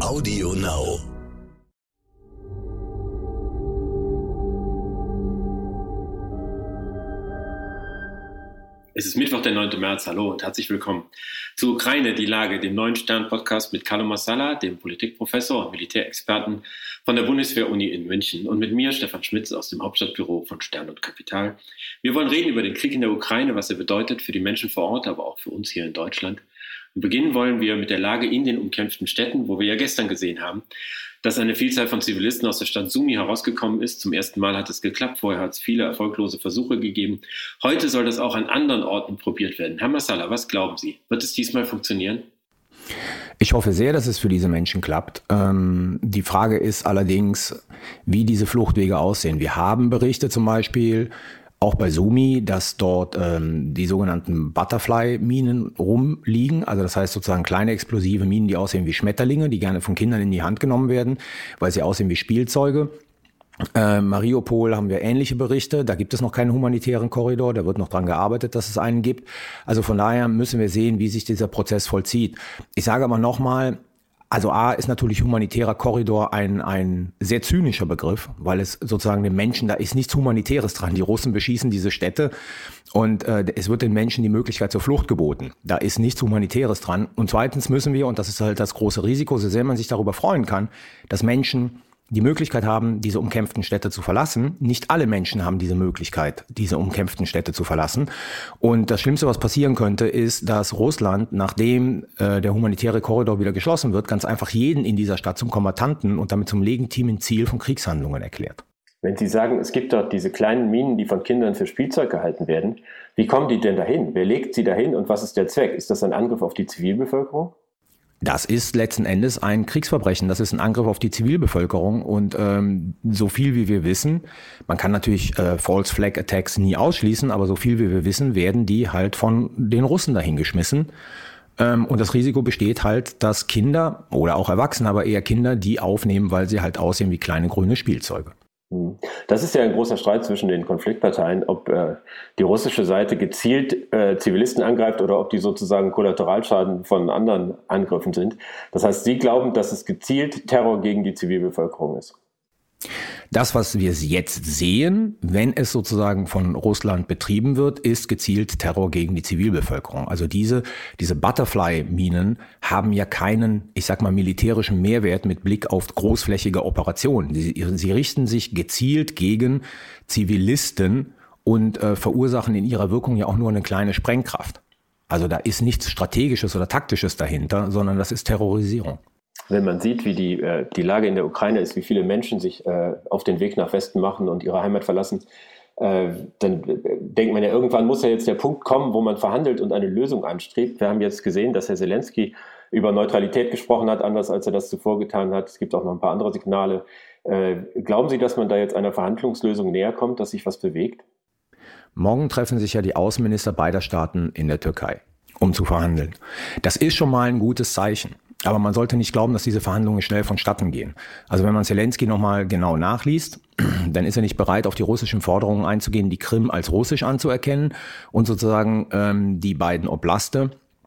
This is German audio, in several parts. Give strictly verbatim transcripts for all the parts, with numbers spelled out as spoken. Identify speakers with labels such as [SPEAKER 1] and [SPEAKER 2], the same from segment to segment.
[SPEAKER 1] Audio Now.
[SPEAKER 2] Es ist Mittwoch, der neunte März. Hallo und herzlich willkommen zu Ukraine, die Lage, dem neuen Stern-Podcast mit Carlo Massala, dem Politikprofessor und Militärexperten von der Bundeswehr-Uni in München und mit mir, Stefan Schmitz, aus dem Hauptstadtbüro von Stern und Kapital. Wir wollen reden über den Krieg in der Ukraine, was er bedeutet für die Menschen vor Ort, aber auch für uns hier in Deutschland. Und beginnen wollen wir mit der Lage in den umkämpften Städten, wo wir ja gestern gesehen haben, dass eine Vielzahl von Zivilisten aus der Stadt Sumy herausgekommen ist. Zum ersten Mal hat es geklappt, vorher hat es viele erfolglose Versuche gegeben. Heute soll das auch an anderen Orten probiert werden. Herr Massala, was glauben Sie? Wird es diesmal funktionieren?
[SPEAKER 3] Ich hoffe sehr, dass es für diese Menschen klappt. Ähm, die Frage ist allerdings, wie diese Fluchtwege aussehen. Wir haben Berichte zum Beispiel, auch bei Sumy, dass dort ähm, die sogenannten Butterfly-Minen rumliegen. Also das heißt sozusagen kleine explosive Minen, die aussehen wie Schmetterlinge, die gerne von Kindern in die Hand genommen werden, weil sie aussehen wie Spielzeuge. Äh, Mariupol haben wir ähnliche Berichte. Da gibt es noch keinen humanitären Korridor. Da wird noch dran gearbeitet, dass es einen gibt. Also von daher müssen wir sehen, wie sich dieser Prozess vollzieht. Ich sage aber nochmal, also A ist natürlich humanitärer Korridor ein, ein sehr zynischer Begriff, weil es sozusagen den Menschen, da ist nichts Humanitäres dran. Die Russen beschießen diese Städte und äh, es wird den Menschen die Möglichkeit zur Flucht geboten. Da ist nichts Humanitäres dran. Und zweitens müssen wir, und das ist halt das große Risiko, so sehr man sich darüber freuen kann, dass Menschen die Möglichkeit haben, diese umkämpften Städte zu verlassen. Nicht alle Menschen haben diese Möglichkeit, diese umkämpften Städte zu verlassen. Und das Schlimmste, was passieren könnte, ist, dass Russland, nachdem äh, der humanitäre Korridor wieder geschlossen wird, ganz einfach jeden in dieser Stadt zum Kombattanten und damit zum legitimen Ziel von Kriegshandlungen erklärt.
[SPEAKER 4] Wenn Sie sagen, es gibt dort diese kleinen Minen, die von Kindern für Spielzeug gehalten werden, wie kommen die denn dahin? Wer legt sie dahin und was ist der Zweck? Ist das ein Angriff auf die Zivilbevölkerung?
[SPEAKER 3] Das ist letzten Endes ein Kriegsverbrechen. Das ist ein Angriff auf die Zivilbevölkerung. Und ähm, so viel wie wir wissen, man kann natürlich äh, False Flag Attacks nie ausschließen, aber so viel wie wir wissen, werden die halt von den Russen dahingeschmissen. Ähm, und das Risiko besteht halt, dass Kinder oder auch Erwachsene, aber eher Kinder, die aufnehmen, weil sie halt aussehen wie kleine grüne Spielzeuge.
[SPEAKER 4] Das ist ja ein großer Streit zwischen den Konfliktparteien, ob äh, die russische Seite gezielt äh, Zivilisten angreift oder ob die sozusagen Kollateralschaden von anderen Angriffen sind. Das heißt, Sie glauben, dass es gezielt Terror gegen die Zivilbevölkerung ist?
[SPEAKER 3] Das, was wir jetzt sehen, wenn es sozusagen von Russland betrieben wird, ist gezielt Terror gegen die Zivilbevölkerung. Also diese, diese Butterfly-Minen haben ja keinen, ich sag mal, militärischen Mehrwert mit Blick auf großflächige Operationen. Sie, sie richten sich gezielt gegen Zivilisten und äh, verursachen in ihrer Wirkung ja auch nur eine kleine Sprengkraft. Also da ist nichts Strategisches oder Taktisches dahinter, sondern das ist Terrorisierung.
[SPEAKER 4] Wenn man sieht, wie die, äh, die Lage in der Ukraine ist, wie viele Menschen sich äh, auf den Weg nach Westen machen und ihre Heimat verlassen, äh, dann denkt man ja, irgendwann muss ja jetzt der Punkt kommen, wo man verhandelt und eine Lösung anstrebt. Wir haben jetzt gesehen, dass Herr Zelensky über Neutralität gesprochen hat, anders als er das zuvor getan hat. Es gibt auch noch ein paar andere Signale. Äh, glauben Sie, dass man da jetzt einer Verhandlungslösung näher kommt, dass sich was bewegt?
[SPEAKER 3] Morgen treffen sich ja die Außenminister beider Staaten in der Türkei, um zu verhandeln. Das ist schon mal ein gutes Zeichen. Aber man sollte nicht glauben, dass diese Verhandlungen schnell vonstatten gehen. Also wenn man Zelensky nochmal genau nachliest, dann ist er nicht bereit, auf die russischen Forderungen einzugehen, die Krim als russisch anzuerkennen und sozusagen ähm, die beiden Oblaste,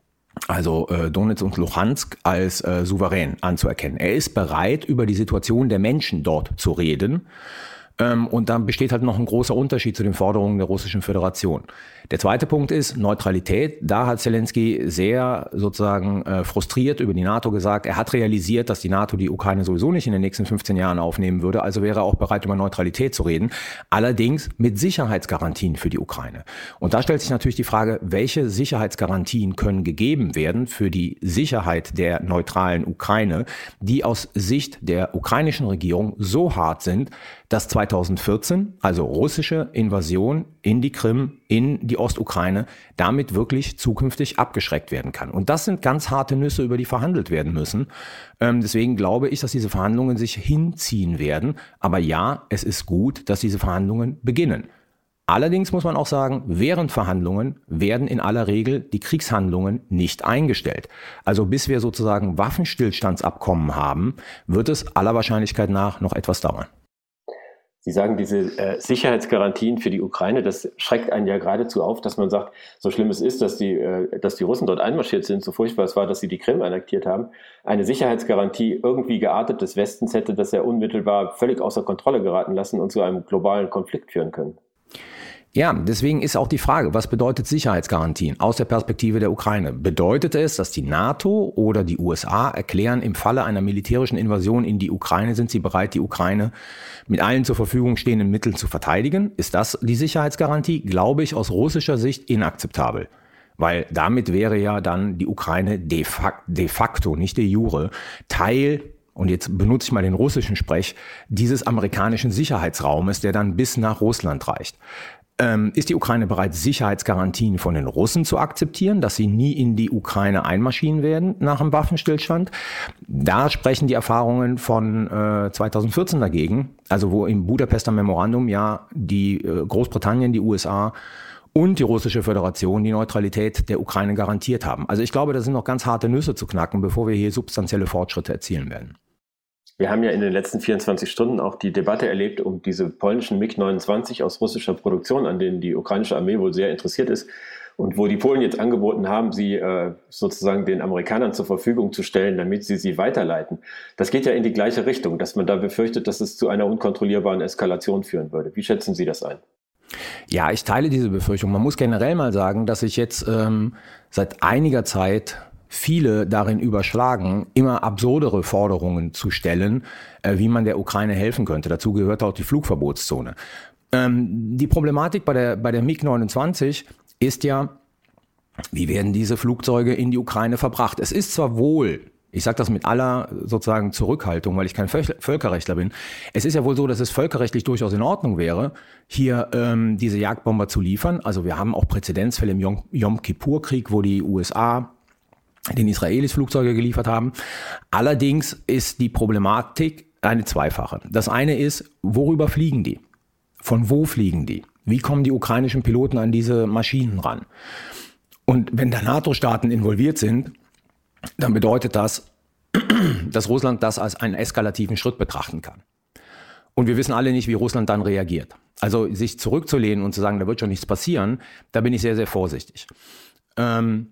[SPEAKER 3] also äh, Donetsk und Luhansk, als äh, souverän anzuerkennen. Er ist bereit, über die Situation der Menschen dort zu reden. Ähm, und dann besteht halt noch ein großer Unterschied zu den Forderungen der Russischen Föderation. Der zweite Punkt ist Neutralität. Da hat Zelensky sehr sozusagen äh, frustriert über die NATO gesagt, er hat realisiert, dass die NATO die Ukraine sowieso nicht in den nächsten fünfzehn Jahren aufnehmen würde, also wäre er auch bereit, über Neutralität zu reden, allerdings mit Sicherheitsgarantien für die Ukraine. Und da stellt sich natürlich die Frage, welche Sicherheitsgarantien können gegeben werden für die Sicherheit der neutralen Ukraine, die aus Sicht der ukrainischen Regierung so hart sind, dass zweitausendvierzehn, also russische Invasion in die Krim, in die Ostukraine, damit wirklich zukünftig abgeschreckt werden kann. Und das sind ganz harte Nüsse, über die verhandelt werden müssen. Ähm, deswegen glaube ich, dass diese Verhandlungen sich hinziehen werden. Aber ja, es ist gut, dass diese Verhandlungen beginnen. Allerdings muss man auch sagen, während Verhandlungen werden in aller Regel die Kriegshandlungen nicht eingestellt. Also bis wir sozusagen Waffenstillstandsabkommen haben, wird es aller Wahrscheinlichkeit nach noch etwas dauern.
[SPEAKER 4] Sie sagen, diese äh, Sicherheitsgarantien für die Ukraine, das schreckt einen ja geradezu auf, dass man sagt, so schlimm es ist, dass die, äh, dass die Russen dort einmarschiert sind, so furchtbar es war, dass sie die Krim annektiert haben. Eine Sicherheitsgarantie irgendwie geartet des Westens hätte das ja unmittelbar völlig außer Kontrolle geraten lassen und zu einem globalen Konflikt führen können.
[SPEAKER 3] Ja, deswegen ist auch die Frage, was bedeutet Sicherheitsgarantien aus der Perspektive der Ukraine? Bedeutet es, dass die NATO oder die U S A erklären, im Falle einer militärischen Invasion in die Ukraine sind sie bereit, die Ukraine mit allen zur Verfügung stehenden Mitteln zu verteidigen? Ist das die Sicherheitsgarantie? Glaube ich aus russischer Sicht inakzeptabel. Weil damit wäre ja dann die Ukraine de facto, de facto nicht de jure, Teil, und jetzt benutze ich mal den russischen Sprech, dieses amerikanischen Sicherheitsraumes, der dann bis nach Russland reicht. Ähm, ist die Ukraine bereit, Sicherheitsgarantien von den Russen zu akzeptieren, dass sie nie in die Ukraine einmarschieren werden nach einem Waffenstillstand? Da sprechen die Erfahrungen von äh, zweitausendvierzehn dagegen, also wo im Budapester Memorandum ja die äh, Großbritannien, die U S A und die Russische Föderation die Neutralität der Ukraine garantiert haben. Also ich glaube, das sind noch ganz harte Nüsse zu knacken, bevor wir hier substanzielle Fortschritte erzielen werden.
[SPEAKER 4] Wir haben ja in den letzten vierundzwanzig Stunden auch die Debatte erlebt um diese polnischen MiG neunundzwanzig aus russischer Produktion, an denen die ukrainische Armee wohl sehr interessiert ist und wo die Polen jetzt angeboten haben, sie äh, sozusagen den Amerikanern zur Verfügung zu stellen, damit sie sie weiterleiten. Das geht ja in die gleiche Richtung, dass man da befürchtet, dass es zu einer unkontrollierbaren Eskalation führen würde. Wie schätzen Sie das ein?
[SPEAKER 3] Ja, ich teile diese Befürchtung. Man muss generell mal sagen, dass sich jetzt ähm, seit einiger Zeit viele darin überschlagen, immer absurdere Forderungen zu stellen, äh, wie man der Ukraine helfen könnte. Dazu gehört auch die Flugverbotszone. Ähm, die Problematik bei der, bei der MiG neunundzwanzig ist ja, wie werden diese Flugzeuge in die Ukraine verbracht? Es ist zwar wohl, ich sage das mit aller sozusagen Zurückhaltung, weil ich kein Völkerrechtler bin, es ist ja wohl so, dass es völkerrechtlich durchaus in Ordnung wäre, hier ähm, diese Jagdbomber zu liefern. Also wir haben auch Präzedenzfälle im Yom, Yom Kippur-Krieg, wo die U S A den Israelis Flugzeuge geliefert haben. Allerdings ist die Problematik eine zweifache. Das eine ist, worüber fliegen die? Von wo fliegen die? Wie kommen die ukrainischen Piloten an diese Maschinen ran? Und wenn da NATO-Staaten involviert sind, dann bedeutet das, dass Russland das als einen eskalativen Schritt betrachten kann. Und wir wissen alle nicht, wie Russland dann reagiert. Also sich zurückzulehnen und zu sagen, da wird schon nichts passieren, da bin ich sehr, sehr vorsichtig. Ähm,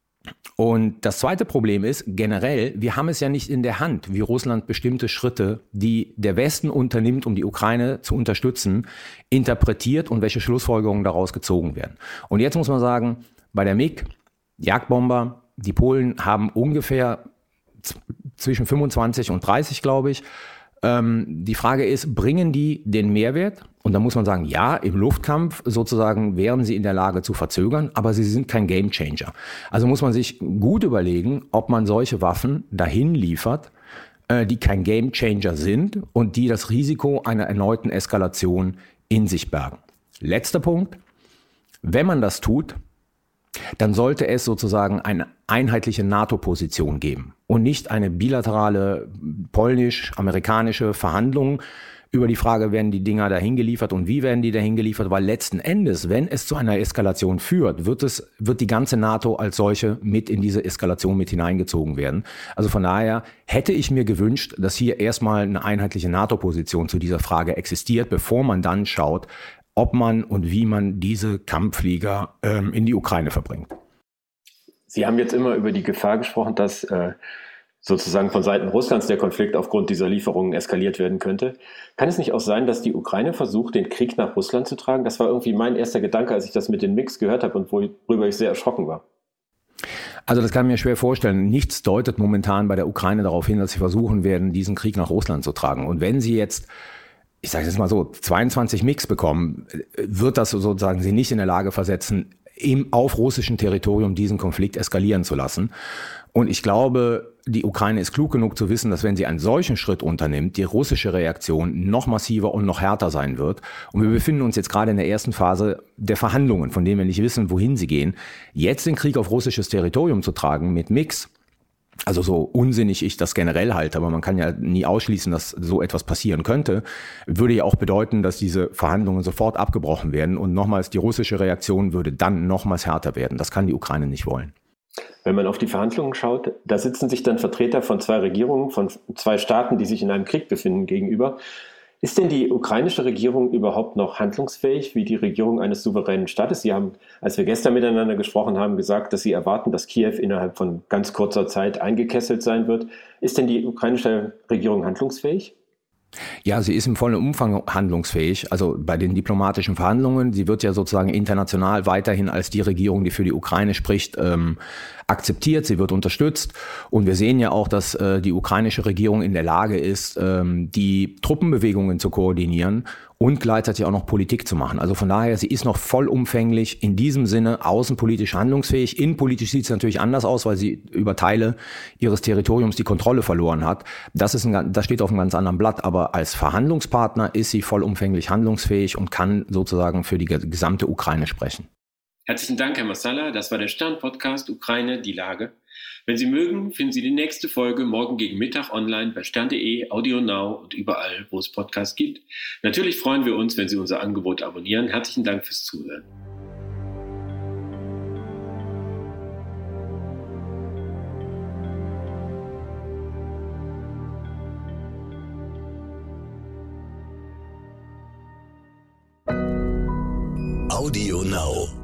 [SPEAKER 3] Und das zweite Problem ist, generell, wir haben es ja nicht in der Hand, wie Russland bestimmte Schritte, die der Westen unternimmt, um die Ukraine zu unterstützen, interpretiert und welche Schlussfolgerungen daraus gezogen werden. Und jetzt muss man sagen, bei der MiG, Jagdbomber, die Polen haben ungefähr z- zwischen fünfundzwanzig und dreißig, glaube ich. Ähm, die Frage ist, bringen die den Mehrwert? Und da muss man sagen, ja, im Luftkampf sozusagen wären sie in der Lage zu verzögern, aber sie sind kein Gamechanger. Also muss man sich gut überlegen, ob man solche Waffen dahin liefert, äh, die kein Gamechanger sind und die das Risiko einer erneuten Eskalation in sich bergen. Letzter Punkt, wenn man das tut, dann sollte es sozusagen eine einheitliche NATO-Position geben und nicht eine bilaterale polnisch-amerikanische Verhandlung über die Frage, werden die Dinger dahin geliefert und wie werden die dahin geliefert, weil letzten Endes, wenn es zu einer Eskalation führt, wird es, wird die ganze NATO als solche mit in diese Eskalation mit hineingezogen werden. Also von daher hätte ich mir gewünscht, dass hier erstmal eine einheitliche NATO-Position zu dieser Frage existiert, bevor man dann schaut, ob man und wie man diese Kampfflieger ähm, in die Ukraine verbringt.
[SPEAKER 4] Sie haben jetzt immer über die Gefahr gesprochen, dass äh, sozusagen von Seiten Russlands der Konflikt aufgrund dieser Lieferungen eskaliert werden könnte. Kann es nicht auch sein, dass die Ukraine versucht, den Krieg nach Russland zu tragen? Das war irgendwie mein erster Gedanke, als ich das mit den MiGs gehört habe und worüber ich sehr erschrocken war.
[SPEAKER 3] Also das kann ich mir schwer vorstellen. Nichts deutet momentan bei der Ukraine darauf hin, dass sie versuchen werden, diesen Krieg nach Russland zu tragen. Und wenn sie jetzt, ich sage jetzt mal so, zweiundzwanzig MiGs bekommen, wird das sozusagen sie nicht in der Lage versetzen, im, auf russischem Territorium diesen Konflikt eskalieren zu lassen. Und ich glaube, die Ukraine ist klug genug zu wissen, dass wenn sie einen solchen Schritt unternimmt, die russische Reaktion noch massiver und noch härter sein wird. Und wir befinden uns jetzt gerade in der ersten Phase der Verhandlungen, von denen wir nicht wissen, wohin sie gehen. Jetzt den Krieg auf russisches Territorium zu tragen mit MiGs, also so unsinnig ich das generell halte, aber man kann ja nie ausschließen, dass so etwas passieren könnte, würde ja auch bedeuten, dass diese Verhandlungen sofort abgebrochen werden und nochmals die russische Reaktion würde dann nochmals härter werden. Das kann die Ukraine nicht wollen.
[SPEAKER 4] Wenn man auf die Verhandlungen schaut, da sitzen sich dann Vertreter von zwei Regierungen, von zwei Staaten, die sich in einem Krieg befinden, gegenüber. Ist denn die ukrainische Regierung überhaupt noch handlungsfähig wie die Regierung eines souveränen Staates? Sie haben, als wir gestern miteinander gesprochen haben, gesagt, dass Sie erwarten, dass Kiew innerhalb von ganz kurzer Zeit eingekesselt sein wird. Ist denn die ukrainische Regierung handlungsfähig?
[SPEAKER 3] Ja, sie ist im vollen Umfang handlungsfähig. Also bei den diplomatischen Verhandlungen, sie wird ja sozusagen international weiterhin als die Regierung, die für die Ukraine spricht, ähm, akzeptiert. Sie wird unterstützt. Und wir sehen ja auch, dass äh, die ukrainische Regierung in der Lage ist, ähm, die Truppenbewegungen zu koordinieren und gleichzeitig auch noch Politik zu machen. Also von daher, sie ist noch vollumfänglich in diesem Sinne außenpolitisch handlungsfähig. Innenpolitisch sieht es natürlich anders aus, weil sie über Teile ihres Territoriums die Kontrolle verloren hat. Das ist ein, das steht auf einem ganz anderen Blatt. Aber als Verhandlungspartner ist sie vollumfänglich handlungsfähig und kann sozusagen für die gesamte Ukraine sprechen.
[SPEAKER 2] Herzlichen Dank, Herr Massala. Das war der Stern-Podcast Ukraine, die Lage. Wenn Sie mögen, finden Sie die nächste Folge morgen gegen Mittag online bei stern punkt de, Audio Now und überall, wo es Podcasts gibt. Natürlich freuen wir uns, wenn Sie unser Angebot abonnieren. Herzlichen Dank fürs Zuhören.
[SPEAKER 1] Audio Now.